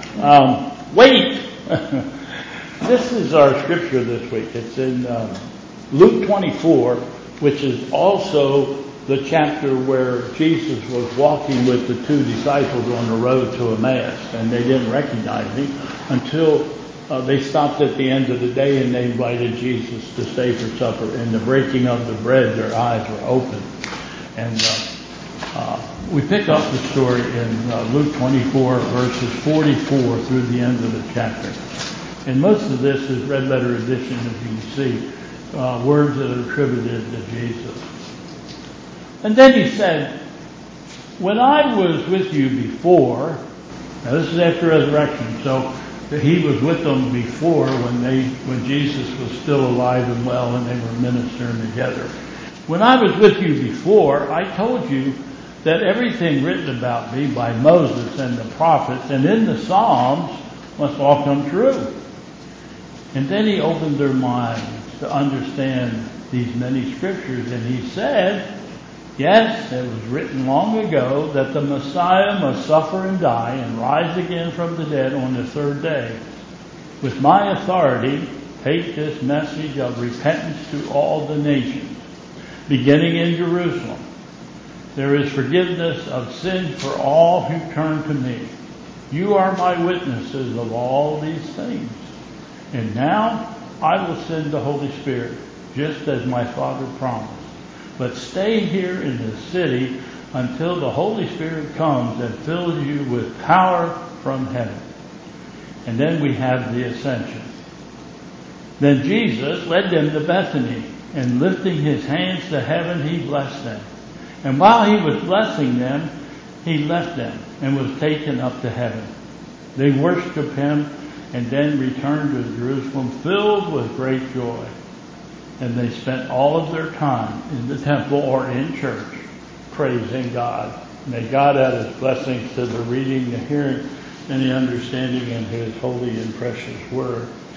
Wait! This is our scripture this week. It's in Luke 24, which is also the chapter where Jesus was walking with the two disciples on the road to Emmaus, and they didn't recognize him until they stopped at the end of the day and they invited Jesus to stay for supper. In the breaking of the bread, their eyes were opened. And we pick up the story in Luke 24, verses 44 through the end of the chapter. And most of this is red letter edition, as you can see, words that are attributed to Jesus. And then he said, when I was with you before, now this is after resurrection, so he was with them before when Jesus was still alive and well and they were ministering together. When I was with you before, I told you that everything written about me by Moses and the prophets and in the Psalms must all come true. And then he opened their minds to understand these many scriptures, and he said, yes, it was written long ago that the Messiah must suffer and die and rise again from the dead on the third day. With my authority, take this message of repentance to all the nations, beginning in Jerusalem. There is forgiveness of sin for all who turn to me. You are my witnesses of all these things. And now I will send the Holy Spirit, just as my Father promised. But stay here in the city until the Holy Spirit comes and fills you with power from heaven. And then we have the ascension. Then Jesus led them to Bethany, and lifting his hands to heaven, he blessed them. And while he was blessing them, he left them and was taken up to heaven. They worshiped him and then returned to Jerusalem filled with great joy. And they spent all of their time in the temple or in church praising God. May God add his blessings to the reading, the hearing, and the understanding in his holy and precious word.